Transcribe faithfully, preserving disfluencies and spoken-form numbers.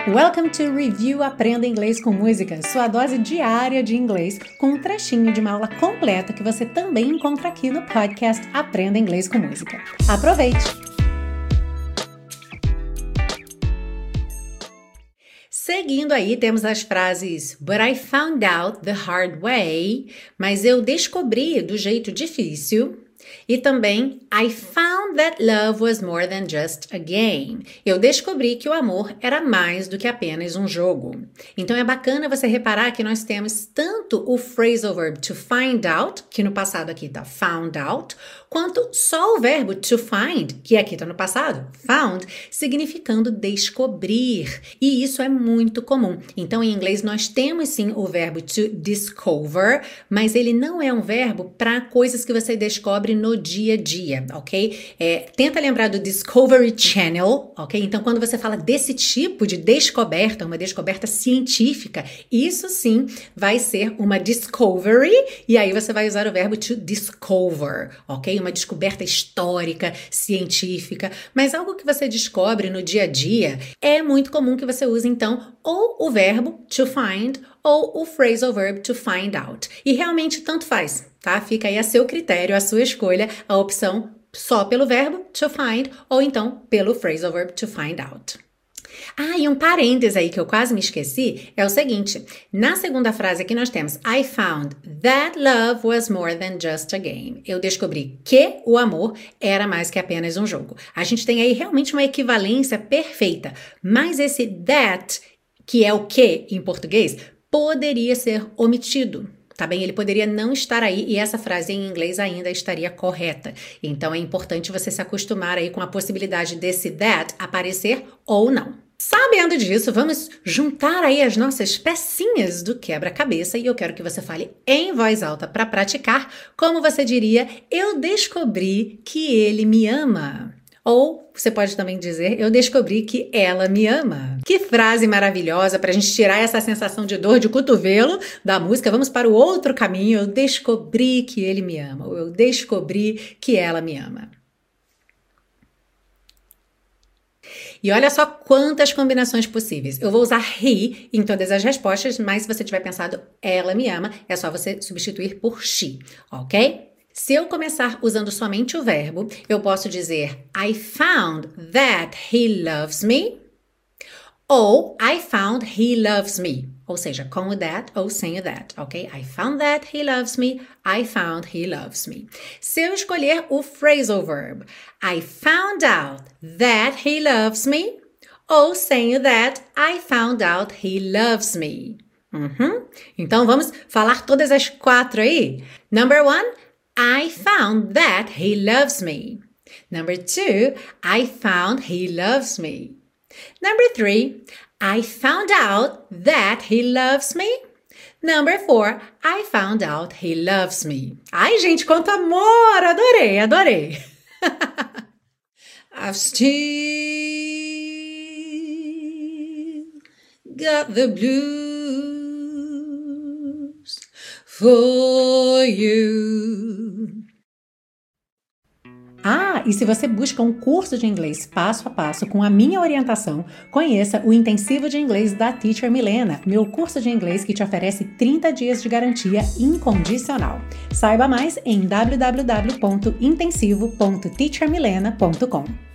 Welcome to Review Aprenda Inglês com Música, sua dose diária de inglês com um trechinho de uma aula completa que você também encontra aqui no podcast Aprenda Inglês com Música. Aproveite! Seguindo aí, temos as frases But I found out the hard way, mas eu descobri do jeito difícil. E também, I found that love was more than just a game. Eu descobri que o amor era mais do que apenas um jogo. Então é bacana você reparar que nós temos tanto o phrasal verb to find out, que no passado aqui está found out, quanto só o verbo to find, que aqui está no passado, found, significando descobrir. E isso é muito comum. Então em inglês nós temos sim o verbo to discover, mas ele não é um verbo para coisas que você descobre no dia a dia, ok? É, tenta lembrar do Discovery Channel, ok? Então, quando você fala desse tipo de descoberta, uma descoberta científica, isso sim vai ser uma discovery, e aí você vai usar o verbo to discover, ok? Uma descoberta histórica, científica, mas algo que você descobre no dia a dia, é muito comum que você use, então, ou o verbo to find, ou o phrasal verb to find out. E realmente tanto faz, tá? Fica aí a seu critério, a sua escolha, a opção só pelo verbo to find ou então pelo phrasal verb to find out. Ah, e um parêntese aí que eu quase me esqueci é o seguinte. Na segunda frase aqui nós temos I found that love was more than just a game. Eu descobri que o amor era mais que apenas um jogo. A gente tem aí realmente uma equivalência perfeita, mas esse that, que é o que em português, poderia ser omitido, tá bem? Ele poderia não estar aí e essa frase em inglês ainda estaria correta. Então é importante você se acostumar aí com a possibilidade desse that aparecer ou não. Sabendo disso, vamos juntar aí as nossas pecinhas do quebra-cabeça e eu quero que você fale em voz alta para praticar, como você diria, eu descobri que ele me ama. Ou você pode também dizer, eu descobri que ela me ama. Que frase maravilhosa para a gente tirar essa sensação de dor de cotovelo da música. Vamos para o outro caminho. Eu descobri que ele me ama. Ou eu descobri que ela me ama. E olha só quantas combinações possíveis. Eu vou usar he em todas as respostas, mas se você tiver pensado ela me ama, é só você substituir por she, ok? Se eu começar usando somente o verbo, eu posso dizer I found that he loves me ou I found he loves me. Ou seja, com o that ou sem o that, ok? I found that he loves me, I found he loves me. Se eu escolher o phrasal verb, I found out that he loves me ou sem o that, I found out he loves me. Uhum. Então vamos falar todas as quatro aí. Number one, I found that he loves me. Number two, I found he loves me. Number three, I found out that he loves me. Number four, I found out he loves me. Ai, gente, quanto amor! Adorei, adorei. I've still got the blues for you. Ah, e se você busca um curso de inglês passo a passo com a minha orientação, conheça o Intensivo de Inglês da Teacher Milena, meu curso de inglês que te oferece trinta dias de garantia incondicional. Saiba mais em w w w ponto intensivo ponto teacher milena ponto com.